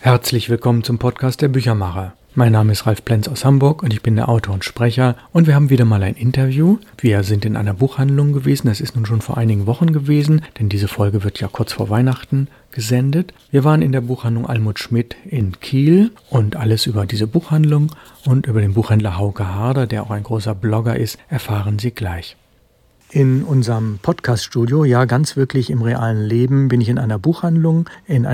Herzlich willkommen zum Podcast der Büchermacher. Mein Name ist Ralf Plenz aus Hamburg und ich bin der Autor und Sprecher und wir haben wieder mal ein Interview. Wir sind in einer Buchhandlung gewesen, das ist nun schon vor einigen Wochen gewesen, denn diese Folge wird ja kurz vor Weihnachten gesendet. Wir waren in der Buchhandlung Almut Schmidt in Kiel und alles über diese Buchhandlung und über den Buchhändler Hauke Harder, der auch ein großer Blogger ist, erfahren Sie gleich. In unserem Podcast-Studio, ja ganz wirklich im realen Leben, bin ich in einer Buchhandlung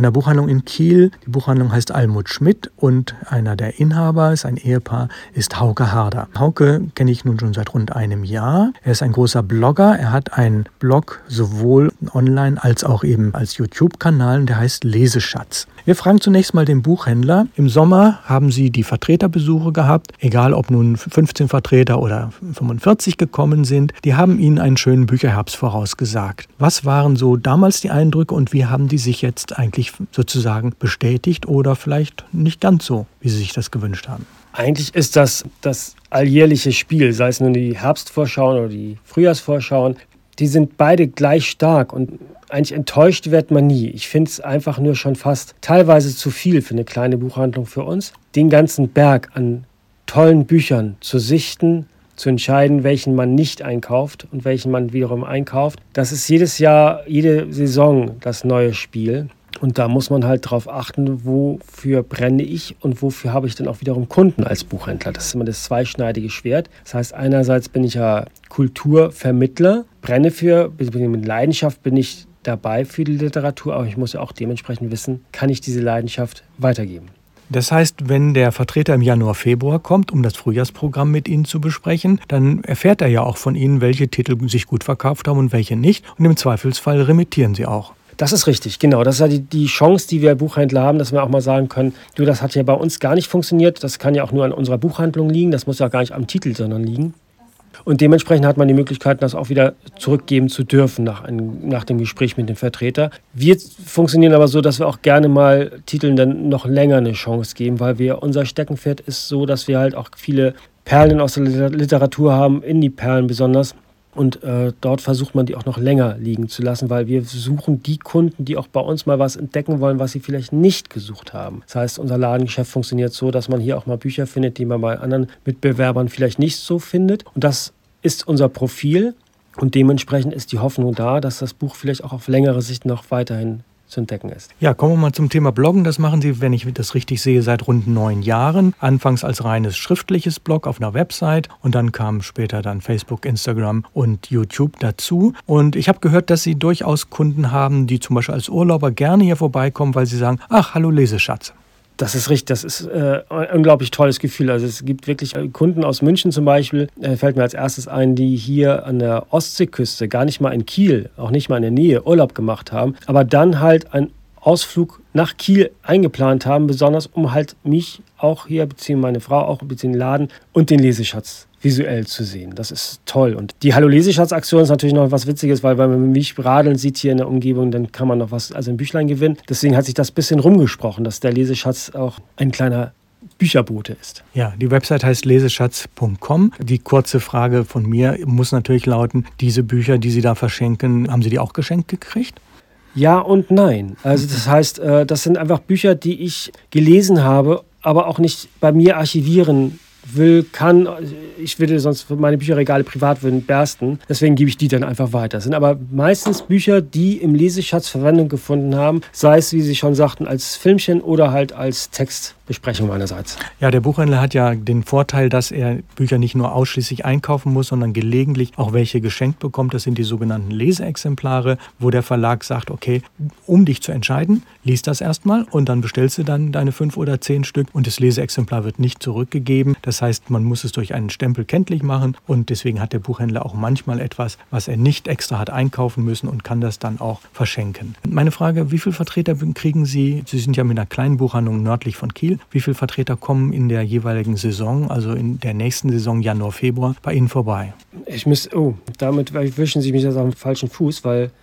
in Kiel. Die Buchhandlung heißt Almut Schmidt und einer der Inhaber, ist ein Ehepaar, ist Hauke Harder. Hauke kenne ich nun schon seit rund einem Jahr. Er ist ein großer Blogger. Er hat einen Blog sowohl online als auch eben als YouTube-Kanal, der heißt Leseschatz. Wir fragen zunächst mal den Buchhändler. Im Sommer haben Sie die Vertreterbesuche gehabt, egal ob nun 15 Vertreter oder 45 gekommen sind. Die haben Ihnen einen schönen Bücherherbst vorausgesagt. Was waren so damals die Eindrücke und wie haben die sich jetzt eigentlich sozusagen bestätigt oder vielleicht nicht ganz so, wie Sie sich das gewünscht haben? Eigentlich ist das alljährliche Spiel, sei es nun die Herbstvorschauen oder die Frühjahrsvorschauen, die sind beide gleich stark und eigentlich enttäuscht wird man nie. Ich finde es einfach nur schon fast teilweise zu viel für eine kleine Buchhandlung für uns, den ganzen Berg an tollen Büchern zu sichten, zu entscheiden, welchen man nicht einkauft und welchen man wiederum einkauft. Das ist jedes Jahr, jede Saison das neue Spiel. Und da muss man halt drauf achten, wofür brenne ich und wofür habe ich dann auch wiederum Kunden als Buchhändler. Das ist immer das zweischneidige Schwert. Das heißt, einerseits bin ich ja Kulturvermittler, brenne mit Leidenschaft bin ich dabei für die Literatur, aber ich muss ja auch dementsprechend wissen, kann ich diese Leidenschaft weitergeben. Das heißt, wenn der Vertreter im Januar, Februar kommt, um das Frühjahrsprogramm mit Ihnen zu besprechen, dann erfährt er ja auch von Ihnen, welche Titel sich gut verkauft haben und welche nicht. Und im Zweifelsfall remittieren Sie auch. Das ist richtig, genau. Das ist ja die Chance, die wir Buchhändler haben, dass wir auch mal sagen können, du, das hat ja bei uns gar nicht funktioniert. Das kann ja auch nur an unserer Buchhandlung liegen. Das muss ja gar nicht am Titel, sondern liegen. Und dementsprechend hat man die Möglichkeit, das auch wieder zurückgeben zu dürfen nach dem Gespräch mit dem Vertreter. Wir funktionieren aber so, dass wir auch gerne mal Titeln dann noch länger eine Chance geben, weil unser Steckenpferd ist so, dass wir halt auch viele Perlen aus der Literatur haben, Indie-Perlen besonders. Und dort versucht man die auch noch länger liegen zu lassen, weil wir suchen die Kunden, die auch bei uns mal was entdecken wollen, was sie vielleicht nicht gesucht haben. Das heißt, unser Ladengeschäft funktioniert so, dass man hier auch mal Bücher findet, die man bei anderen Mitbewerbern vielleicht nicht so findet. Und das ist unser Profil und dementsprechend ist die Hoffnung da, dass das Buch vielleicht auch auf längere Sicht noch weiterhin zu entdecken ist. Ja, kommen wir mal zum Thema Bloggen. Das machen Sie, wenn ich das richtig sehe, seit rund 9 Jahren. Anfangs als reines schriftliches Blog auf einer Website und dann kamen später dann Facebook, Instagram und YouTube dazu. Und ich habe gehört, dass Sie durchaus Kunden haben, die zum Beispiel als Urlauber gerne hier vorbeikommen, weil sie sagen, ach, hallo Leseschatz. Das ist richtig, das ist ein unglaublich tolles Gefühl. Also es gibt wirklich Kunden aus München zum Beispiel, fällt mir als erstes ein, die hier an der Ostseeküste, gar nicht mal in Kiel, auch nicht mal in der Nähe, Urlaub gemacht haben, aber dann halt einen Ausflug nach Kiel eingeplant haben, besonders um halt mich auch hier, beziehungsweise meine Frau auch, beziehungsweise den Laden und den Leseschatz visuell zu sehen. Das ist toll. Und die Hallo-Leseschatz-Aktion ist natürlich noch was Witziges, weil wenn man mich radeln sieht hier in der Umgebung, dann kann man noch was, also ein Büchlein gewinnen. Deswegen hat sich das ein bisschen rumgesprochen, dass der Leseschatz auch ein kleiner Bücherbote ist. Ja, die Website heißt leseschatz.com. Die kurze Frage von mir muss natürlich lauten, diese Bücher, die Sie da verschenken, haben Sie die auch geschenkt gekriegt? Ja und nein. Also das heißt, das sind einfach Bücher, die ich gelesen habe, aber auch nicht bei mir archivieren kann. Ich würde sonst meine Bücherregale privat würden bersten. Deswegen gebe ich die dann einfach weiter. Das sind aber meistens Bücher, die im Leseschatz Verwendung gefunden haben, sei es, wie Sie schon sagten, als Filmchen oder halt als Textbesprechung meinerseits. Ja, der Buchhändler hat ja den Vorteil, dass er Bücher nicht nur ausschließlich einkaufen muss, sondern gelegentlich auch welche geschenkt bekommt. Das sind die sogenannten Leseexemplare, wo der Verlag sagt, okay, um dich zu entscheiden, lies das erstmal und dann bestellst du dann deine 5 oder 10 Stück und das Leseexemplar wird nicht zurückgegeben. Das heißt, man muss es durch einen Stempel kenntlich machen und deswegen hat der Buchhändler auch manchmal etwas, was er nicht extra hat einkaufen müssen und kann das dann auch verschenken. Meine Frage, wie viele Vertreter kriegen Sie? Sie sind ja mit einer kleinen Buchhandlung nördlich von Kiel. Wie viele Vertreter kommen in der jeweiligen Saison, also in der nächsten Saison, Januar, Februar, bei Ihnen vorbei? Damit wischen Sie mich jetzt auf den falschen Fuß, weil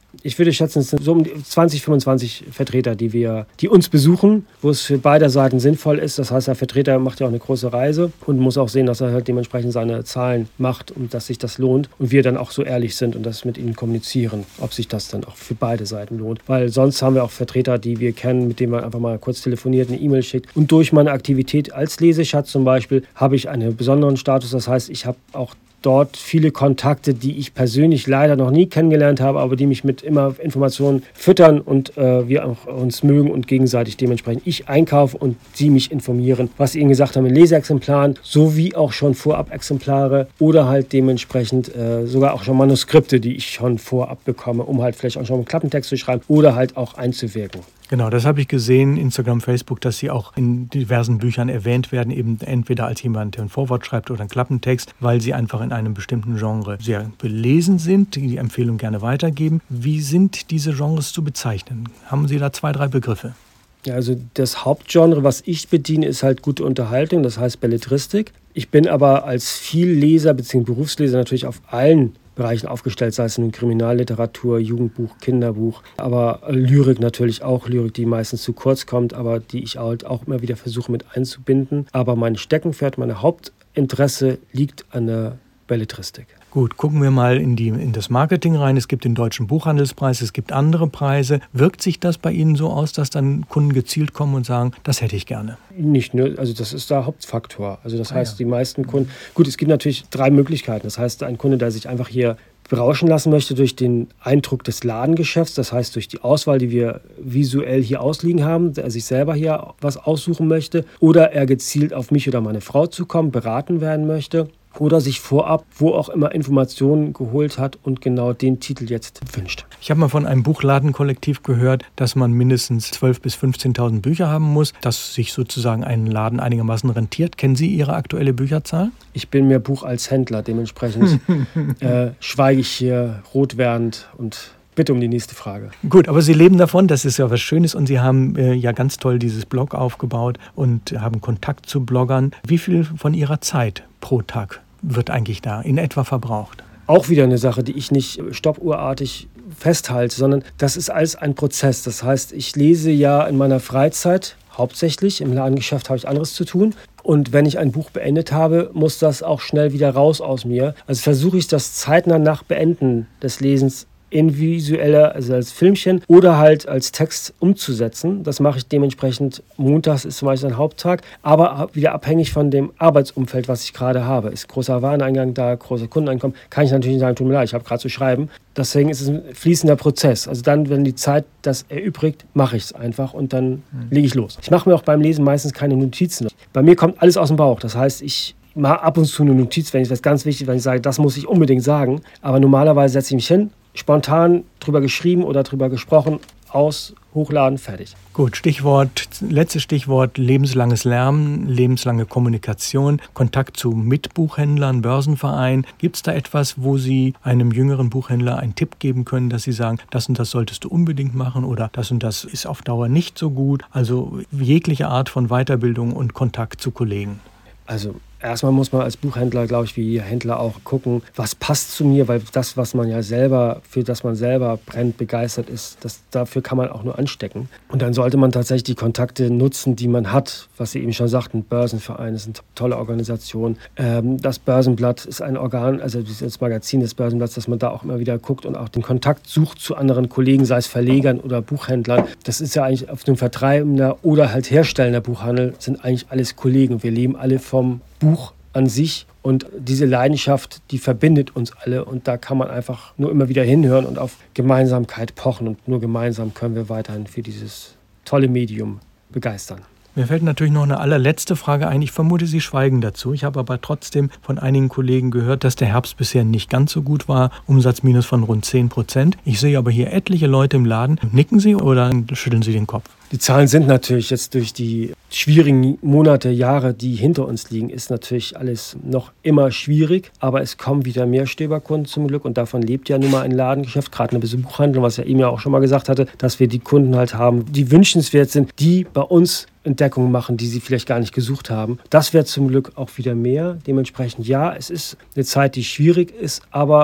Ich würde schätzen, es sind so um die 20, 25 Vertreter, die uns besuchen, wo es für beide Seiten sinnvoll ist. Das heißt, der Vertreter macht ja auch eine große Reise und muss auch sehen, dass er halt dementsprechend seine Zahlen macht und dass sich das lohnt. Und wir dann auch so ehrlich sind und das mit ihnen kommunizieren, ob sich das dann auch für beide Seiten lohnt. Weil sonst haben wir auch Vertreter, die wir kennen, mit denen man einfach mal kurz telefoniert, eine E-Mail schickt. Und durch meine Aktivität als Leseschatz zum Beispiel habe ich einen besonderen Status. Das heißt, ich habe auch dort viele Kontakte, die ich persönlich leider noch nie kennengelernt habe, aber die mich mit immer Informationen füttern und wir auch uns mögen und gegenseitig dementsprechend ich einkaufe und sie mich informieren, was sie ihnen gesagt haben in Leseexemplaren, sowie auch schon Vorab-Exemplare oder halt dementsprechend sogar auch schon Manuskripte, die ich schon vorab bekomme, um halt vielleicht auch schon einen Klappentext zu schreiben oder halt auch einzuwirken. Genau, das habe ich gesehen, Instagram, Facebook, dass sie auch in diversen Büchern erwähnt werden, eben entweder als jemand, der ein Vorwort schreibt oder einen Klappentext, weil sie einfach in einem bestimmten Genre sehr belesen sind, die Empfehlung gerne weitergeben. Wie sind diese Genres zu bezeichnen? Haben Sie da 2, 3 Begriffe? Ja, also das Hauptgenre, was ich bediene, ist halt gute Unterhaltung, das heißt Belletristik. Ich bin aber als Vielleser bzw. Berufsleser natürlich auf allen Bereichen aufgestellt, sei es in Kriminalliteratur, Jugendbuch, Kinderbuch, aber Lyrik natürlich auch, Lyrik, die meistens zu kurz kommt, aber die ich halt auch immer wieder versuche mit einzubinden. Aber mein Steckenpferd, mein Hauptinteresse liegt an der Belletristik. Gut, gucken wir mal in das Marketing rein. Es gibt den Deutschen Buchhandelspreis, es gibt andere Preise. Wirkt sich das bei Ihnen so aus, dass dann Kunden gezielt kommen und sagen, das hätte ich gerne? Nicht nur, also das ist der Hauptfaktor. Also das heißt, die meisten Kunden, gut, es gibt natürlich 3 Möglichkeiten. Das heißt, ein Kunde, der sich einfach hier berauschen lassen möchte durch den Eindruck des Ladengeschäfts, das heißt durch die Auswahl, die wir visuell hier ausliegen haben, der sich selber hier was aussuchen möchte, oder er gezielt auf mich oder meine Frau zukommt, beraten werden möchte. Oder sich vorab, wo auch immer, Informationen geholt hat und genau den Titel jetzt wünscht. Ich habe mal von einem Buchladenkollektiv gehört, dass man mindestens 12.000 bis 15.000 Bücher haben muss, dass sich sozusagen ein Laden einigermaßen rentiert. Kennen Sie Ihre aktuelle Bücherzahl? Ich bin mehr Buch als Händler, dementsprechend schweige ich hier rot werdend und bitte um die nächste Frage. Gut, aber Sie leben davon, das ist ja was Schönes und Sie haben ja ganz toll dieses Blog aufgebaut und haben Kontakt zu Bloggern. Wie viel von Ihrer Zeit pro Tag wird eigentlich da in etwa verbraucht? Auch wieder eine Sache, die ich nicht stoppuhrartig festhalte, sondern das ist alles ein Prozess. Das heißt, ich lese ja in meiner Freizeit hauptsächlich, im Ladengeschäft habe ich anderes zu tun. Und wenn ich ein Buch beendet habe, muss das auch schnell wieder raus aus mir. Also versuche ich das zeitnah nach Beenden des Lesens in visueller, also als Filmchen oder halt als Text umzusetzen. Das mache ich dementsprechend. Montags ist zum Beispiel ein Haupttag, aber wieder abhängig von dem Arbeitsumfeld, was ich gerade habe. Ist großer Wareneingang da, großer Kundeneinkommen, kann ich natürlich nicht sagen, tut mir leid, ich habe gerade zu schreiben. Deswegen ist es ein fließender Prozess. Also dann, wenn die Zeit das erübrigt, mache ich es einfach und dann lege ich los. Ich mache mir auch beim Lesen meistens keine Notizen. Bei mir kommt alles aus dem Bauch. Das heißt, ich mache ab und zu eine Notiz, wenn ich was ganz wichtig, wenn ich sage, das muss ich unbedingt sagen. Aber normalerweise setze ich mich hin, spontan drüber geschrieben oder drüber gesprochen, aus, hochladen, fertig. Gut, letztes Stichwort, lebenslanges Lernen, lebenslange Kommunikation, Kontakt zu Mitbuchhändlern, Börsenverein. Gibt es da etwas, wo Sie einem jüngeren Buchhändler einen Tipp geben können, dass Sie sagen, das und das solltest du unbedingt machen oder das und das ist auf Dauer nicht so gut? Also jegliche Art von Weiterbildung und Kontakt zu Kollegen. Also erstmal muss man als Buchhändler, glaube ich, wie Händler auch gucken, was passt zu mir, weil das, was man ja selber, für das man selber brennt, begeistert ist, dafür kann man auch nur anstecken. Und dann sollte man tatsächlich die Kontakte nutzen, die man hat, was Sie eben schon sagten, Börsenverein ist eine tolle Organisation. Das Börsenblatt ist ein Organ, also das Magazin des Börsenblatts, dass man da auch immer wieder guckt und auch den Kontakt sucht zu anderen Kollegen, sei es Verlegern oder Buchhändlern. Das ist ja eigentlich auf dem vertreibender oder halt herstellender Buchhandel, sind eigentlich alles Kollegen. Wir leben alle vom Buch an sich und diese Leidenschaft, die verbindet uns alle und da kann man einfach nur immer wieder hinhören und auf Gemeinsamkeit pochen und nur gemeinsam können wir weiterhin für dieses tolle Medium begeistern. Mir fällt natürlich noch eine allerletzte Frage ein. Ich vermute, Sie schweigen dazu. Ich habe aber trotzdem von einigen Kollegen gehört, dass der Herbst bisher nicht ganz so gut war. Umsatzminus von rund 10%. Ich sehe aber hier etliche Leute im Laden. Nicken Sie oder schütteln Sie den Kopf? Die Zahlen sind natürlich jetzt durch die schwierigen Monate, Jahre, die hinter uns liegen, ist natürlich alles noch immer schwierig. Aber es kommen wieder mehr Stöberkunden zum Glück und davon lebt ja nun mal ein Ladengeschäft, gerade eine Buchhandlung, was ja eben ja auch schon mal gesagt hatte, dass wir die Kunden halt haben, die wünschenswert sind, die bei uns Entdeckungen machen, die sie vielleicht gar nicht gesucht haben. Das wird zum Glück auch wieder mehr. Dementsprechend ja, es ist eine Zeit, die schwierig ist, aber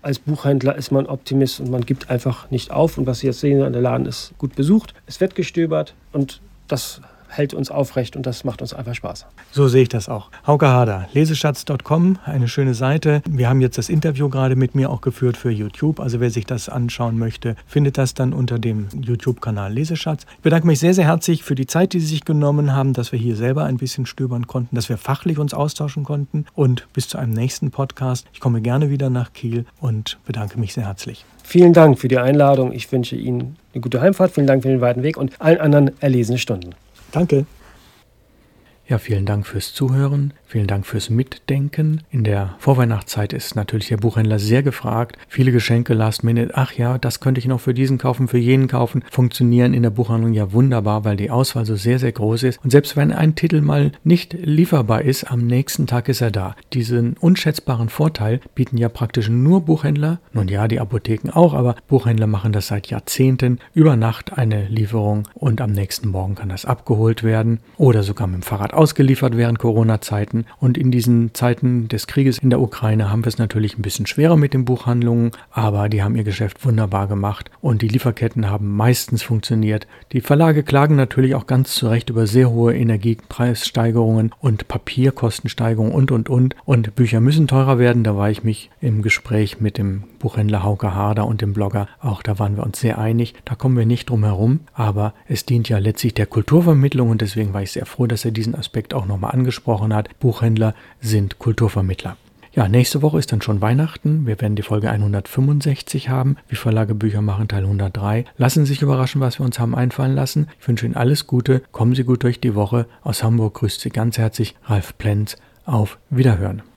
als Buchhändler ist man Optimist und man gibt einfach nicht auf. Und was Sie jetzt sehen, der Laden ist gut besucht, es wird gestöbert und das hält uns aufrecht und das macht uns einfach Spaß. So sehe ich das auch. Hauke Harder, leseschatz.com, eine schöne Seite. Wir haben jetzt das Interview gerade mit mir auch geführt für YouTube. Also wer sich das anschauen möchte, findet das dann unter dem YouTube-Kanal Leseschatz. Ich bedanke mich sehr, sehr herzlich für die Zeit, die Sie sich genommen haben, dass wir hier selber ein bisschen stöbern konnten, dass wir fachlich uns austauschen konnten. Und bis zu einem nächsten Podcast. Ich komme gerne wieder nach Kiel und bedanke mich sehr herzlich. Vielen Dank für die Einladung. Ich wünsche Ihnen eine gute Heimfahrt. Vielen Dank für den weiten Weg und allen anderen erlesene Stunden. Danke. Ja, vielen Dank fürs Zuhören, vielen Dank fürs Mitdenken. In der Vorweihnachtszeit ist natürlich der Buchhändler sehr gefragt. Viele Geschenke last minute, ach ja, das könnte ich noch für diesen kaufen, für jenen kaufen, funktionieren in der Buchhandlung ja wunderbar, weil die Auswahl so sehr, sehr groß ist. Und selbst wenn ein Titel mal nicht lieferbar ist, am nächsten Tag ist er da. Diesen unschätzbaren Vorteil bieten ja praktisch nur Buchhändler. Nun ja, die Apotheken auch, aber Buchhändler machen das seit Jahrzehnten. Über Nacht eine Lieferung und am nächsten Morgen kann das abgeholt werden oder sogar mit dem Fahrrad ausgeliefert während Corona-Zeiten. Und in diesen Zeiten des Krieges in der Ukraine haben wir es natürlich ein bisschen schwerer mit den Buchhandlungen, aber die haben ihr Geschäft wunderbar gemacht und die Lieferketten haben meistens funktioniert. Die Verlage klagen natürlich auch ganz zu Recht über sehr hohe Energiepreissteigerungen und Papierkostensteigerungen und Bücher müssen teurer werden. Da war ich mich im Gespräch mit dem Buchhändler Hauke Harder und dem Blogger auch, da waren wir uns sehr einig. Da kommen wir nicht drum herum, aber es dient ja letztlich der Kulturvermittlung und deswegen war ich sehr froh, dass er diesen Aspekt auch nochmal angesprochen hat. Buchhändler sind Kulturvermittler. Ja, nächste Woche ist dann schon Weihnachten. Wir werden die Folge 165 haben, wie Verlage Bücher machen, Teil 103. Lassen Sie sich überraschen, was wir uns haben einfallen lassen. Ich wünsche Ihnen alles Gute. Kommen Sie gut durch die Woche. Aus Hamburg grüßt Sie ganz herzlich Ralf Plenz. Auf Wiederhören.